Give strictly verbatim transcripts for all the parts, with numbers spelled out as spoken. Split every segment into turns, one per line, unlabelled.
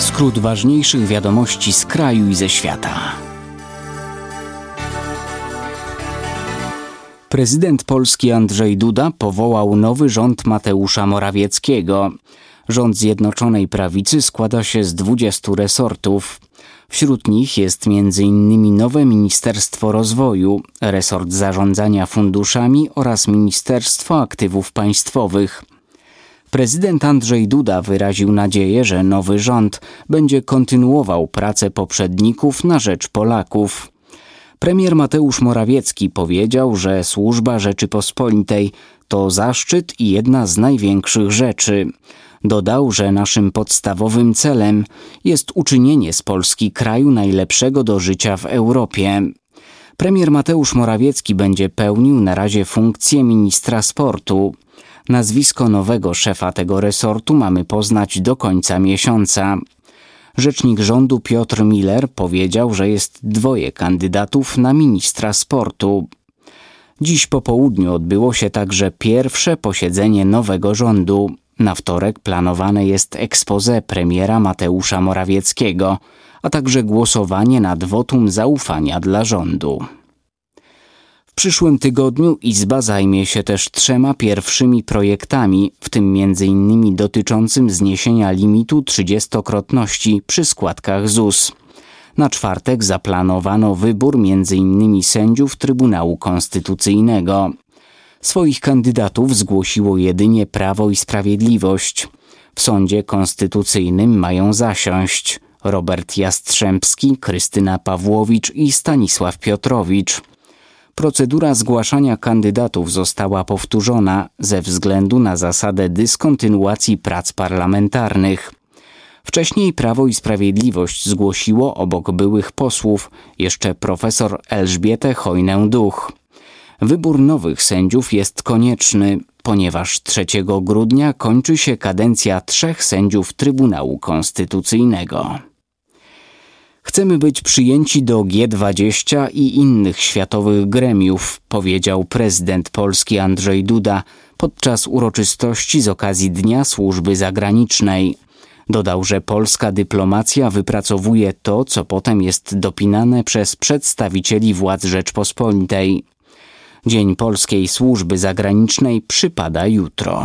Skrót ważniejszych wiadomości z kraju i ze świata. Prezydent Polski Andrzej Duda powołał nowy rząd Mateusza Morawieckiego. Rząd Zjednoczonej Prawicy składa się z dwudziestu resortów. Wśród nich jest między innymi nowe Ministerstwo Rozwoju, resort zarządzania funduszami oraz Ministerstwo Aktywów Państwowych. Prezydent Andrzej Duda wyraził nadzieję, że nowy rząd będzie kontynuował pracę poprzedników na rzecz Polaków. Premier Mateusz Morawiecki powiedział, że służba Rzeczypospolitej to zaszczyt i jedna z największych rzeczy. Dodał, że naszym podstawowym celem jest uczynienie z Polski kraju najlepszego do życia w Europie. Premier Mateusz Morawiecki będzie pełnił na razie funkcję ministra sportu. Nazwisko nowego szefa tego resortu mamy poznać do końca miesiąca. Rzecznik rządu Piotr Miller powiedział, że jest dwoje kandydatów na ministra sportu. Dziś po południu odbyło się także pierwsze posiedzenie nowego rządu. Na wtorek planowane jest exposé premiera Mateusza Morawieckiego, a także głosowanie nad wotum zaufania dla rządu. W przyszłym tygodniu Izba zajmie się też trzema pierwszymi projektami, w tym między innymi dotyczącym zniesienia limitu trzydziestokrotności przy składkach Z U S. Na czwartek zaplanowano wybór między innymi sędziów Trybunału Konstytucyjnego. Swoich kandydatów zgłosiło jedynie Prawo i Sprawiedliwość. W sądzie konstytucyjnym mają zasiąść Robert Jastrzębski, Krystyna Pawłowicz i Stanisław Piotrowicz. Procedura zgłaszania kandydatów została powtórzona ze względu na zasadę dyskontynuacji prac parlamentarnych. Wcześniej Prawo i Sprawiedliwość zgłosiło obok byłych posłów jeszcze profesor Elżbietę Chojnę-Duch. Wybór nowych sędziów jest konieczny, ponieważ trzeciego grudnia kończy się kadencja trzech sędziów Trybunału Konstytucyjnego. Chcemy być przyjęci do G dwadzieścia i innych światowych gremiów, powiedział prezydent Polski Andrzej Duda podczas uroczystości z okazji Dnia Służby Zagranicznej. Dodał, że polska dyplomacja wypracowuje to, co potem jest dopinane przez przedstawicieli władz Rzeczpospolitej. Dzień Polskiej Służby Zagranicznej przypada jutro.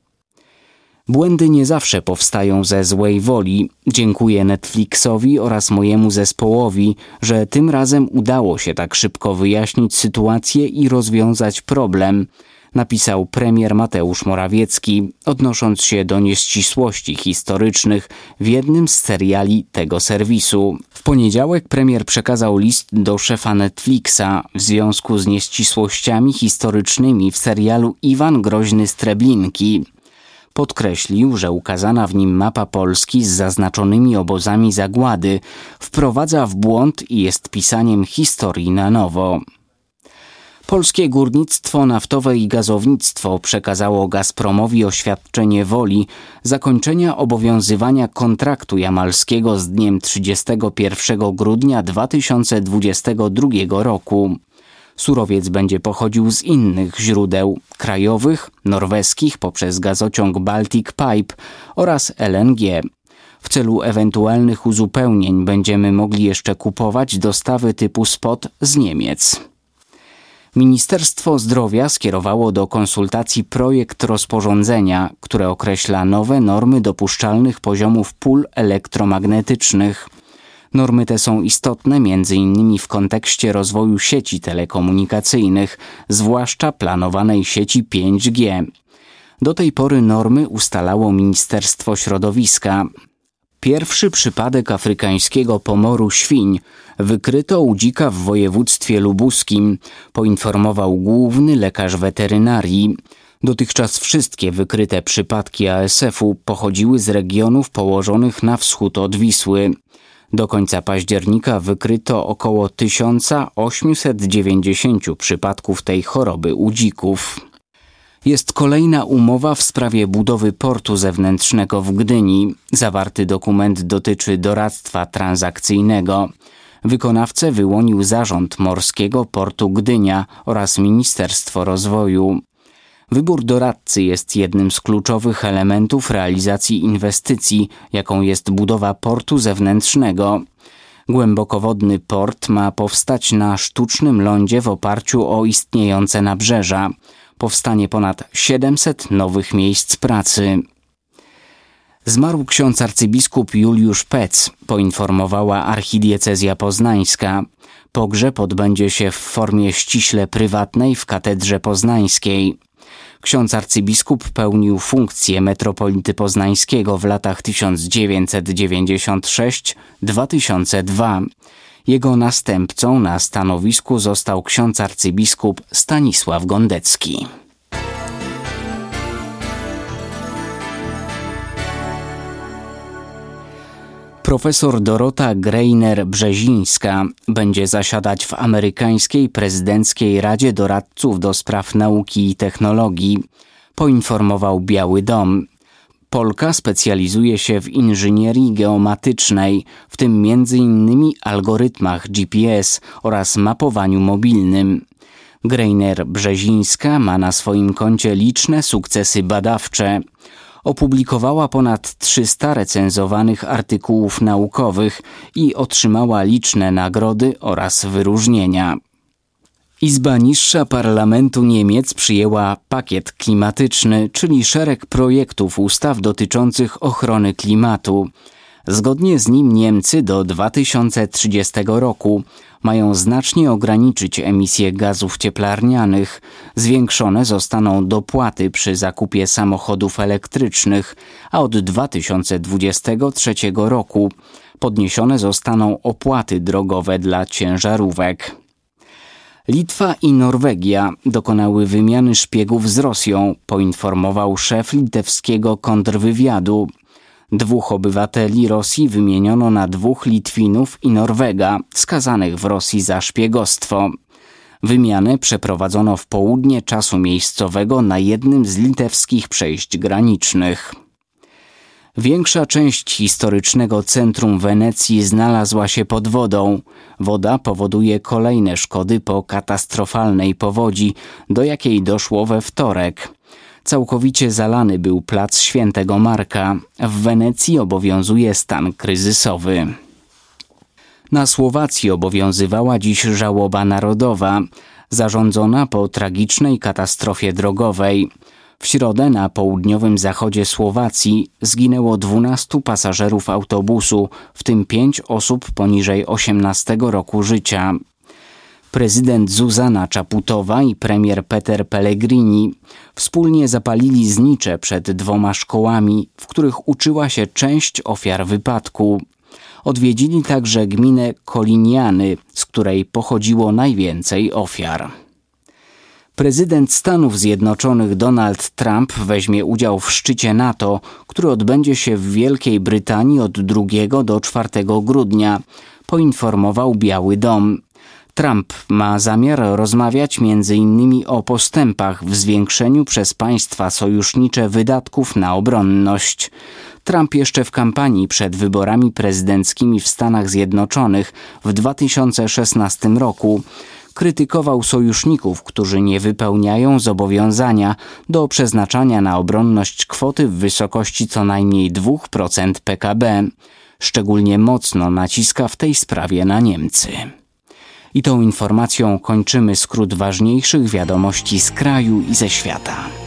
Błędy nie zawsze powstają ze złej woli. Dziękuję Netflixowi oraz mojemu zespołowi, że tym razem udało się tak szybko wyjaśnić sytuację i rozwiązać problem, napisał premier Mateusz Morawiecki, odnosząc się do nieścisłości historycznych w jednym z seriali tego serwisu. W poniedziałek premier przekazał list do szefa Netflixa w związku z nieścisłościami historycznymi w serialu Iwan Groźny z Treblinki. Podkreślił, że ukazana w nim mapa Polski z zaznaczonymi obozami zagłady wprowadza w błąd i jest pisaniem historii na nowo. Polskie górnictwo naftowe i gazownictwo przekazało Gazpromowi oświadczenie woli zakończenia obowiązywania kontraktu jamalskiego z dniem trzydziestego pierwszego grudnia dwa tysiące dwudziestego drugiego roku. Surowiec będzie pochodził z innych źródeł krajowych, norweskich poprzez gazociąg Baltic Pipe oraz L N G. W celu ewentualnych uzupełnień będziemy mogli jeszcze kupować dostawy typu spot z Niemiec. Ministerstwo Zdrowia skierowało do konsultacji projekt rozporządzenia, które określa nowe normy dopuszczalnych poziomów pól elektromagnetycznych. Normy te są istotne między innymi w kontekście rozwoju sieci telekomunikacyjnych, zwłaszcza planowanej sieci pięć G. Do tej pory normy ustalało Ministerstwo Środowiska. Pierwszy przypadek afrykańskiego pomoru świń wykryto u dzika w województwie lubuskim, poinformował główny lekarz weterynarii. Dotychczas wszystkie wykryte przypadki A S F-u pochodziły z regionów położonych na wschód od Wisły. Do końca października wykryto około tysiąc osiemset dziewięćdziesiąt przypadków tej choroby u dzików. Jest kolejna umowa w sprawie budowy portu zewnętrznego w Gdyni. Zawarty dokument dotyczy doradztwa transakcyjnego. Wykonawcę wyłonił Zarząd Morskiego Portu Gdynia oraz Ministerstwo Rozwoju. Wybór doradcy jest jednym z kluczowych elementów realizacji inwestycji, jaką jest budowa portu zewnętrznego. Głębokowodny port ma powstać na sztucznym lądzie w oparciu o istniejące nabrzeża. Powstanie ponad siedemset nowych miejsc pracy. Zmarł ksiądz arcybiskup Juliusz Pec, poinformowała archidiecezja poznańska. Pogrzeb odbędzie się w formie ściśle prywatnej w katedrze poznańskiej. Ksiądz arcybiskup pełnił funkcję metropolity poznańskiego w latach tysiąc dziewięćset dziewięćdziesiąt sześć do dwa tysiące drugiego. Jego następcą na stanowisku został ksiądz arcybiskup Stanisław Gondecki. Profesor Dorota Greiner-Brzezińska będzie zasiadać w amerykańskiej prezydenckiej Radzie Doradców do spraw nauki i technologii, poinformował Biały Dom. Polka specjalizuje się w inżynierii geomatycznej, w tym między innymi algorytmach G P S oraz mapowaniu mobilnym. Greiner-Brzezińska ma na swoim koncie liczne sukcesy badawcze. Opublikowała ponad trzysta recenzowanych artykułów naukowych i otrzymała liczne nagrody oraz wyróżnienia. Izba Niższa Parlamentu Niemiec przyjęła pakiet klimatyczny, czyli szereg projektów ustaw dotyczących ochrony klimatu. Zgodnie z nim Niemcy do dwa tysiące trzydziestego roku mają znacznie ograniczyć emisję gazów cieplarnianych. Zwiększone zostaną dopłaty przy zakupie samochodów elektrycznych, a od dwa tysiące dwudziestego trzeciego roku podniesione zostaną opłaty drogowe dla ciężarówek. Litwa i Norwegia dokonały wymiany szpiegów z Rosją, poinformował szef litewskiego kontrwywiadu. Dwóch obywateli Rosji wymieniono na dwóch Litwinów i Norwega, skazanych w Rosji za szpiegostwo. Wymianę przeprowadzono w południe czasu miejscowego na jednym z litewskich przejść granicznych. Większa część historycznego centrum Wenecji znalazła się pod wodą. Woda powoduje kolejne szkody po katastrofalnej powodzi, do jakiej doszło we wtorek. Całkowicie zalany był plac Świętego Marka. W Wenecji obowiązuje stan kryzysowy. Na Słowacji obowiązywała dziś żałoba narodowa, zarządzona po tragicznej katastrofie drogowej. W środę na południowym zachodzie Słowacji zginęło dwunastu pasażerów autobusu, w tym pięć osób poniżej osiemnastego roku życia. Prezydent Zuzana Czaputowa i premier Peter Pellegrini wspólnie zapalili znicze przed dwoma szkołami, w których uczyła się część ofiar wypadku. Odwiedzili także gminę Koliniany, z której pochodziło najwięcej ofiar. Prezydent Stanów Zjednoczonych Donald Trump weźmie udział w szczycie NATO, który odbędzie się w Wielkiej Brytanii od drugiego do czwartego grudnia, poinformował Biały Dom. Trump ma zamiar rozmawiać między innymi o postępach w zwiększeniu przez państwa sojusznicze wydatków na obronność. Trump jeszcze w kampanii przed wyborami prezydenckimi w Stanach Zjednoczonych w dwa tysiące szesnastym roku krytykował sojuszników, którzy nie wypełniają zobowiązania do przeznaczania na obronność kwoty w wysokości co najmniej dwa procent P K B. Szczególnie mocno naciska w tej sprawie na Niemcy. I tą informacją kończymy skrót ważniejszych wiadomości z kraju i ze świata.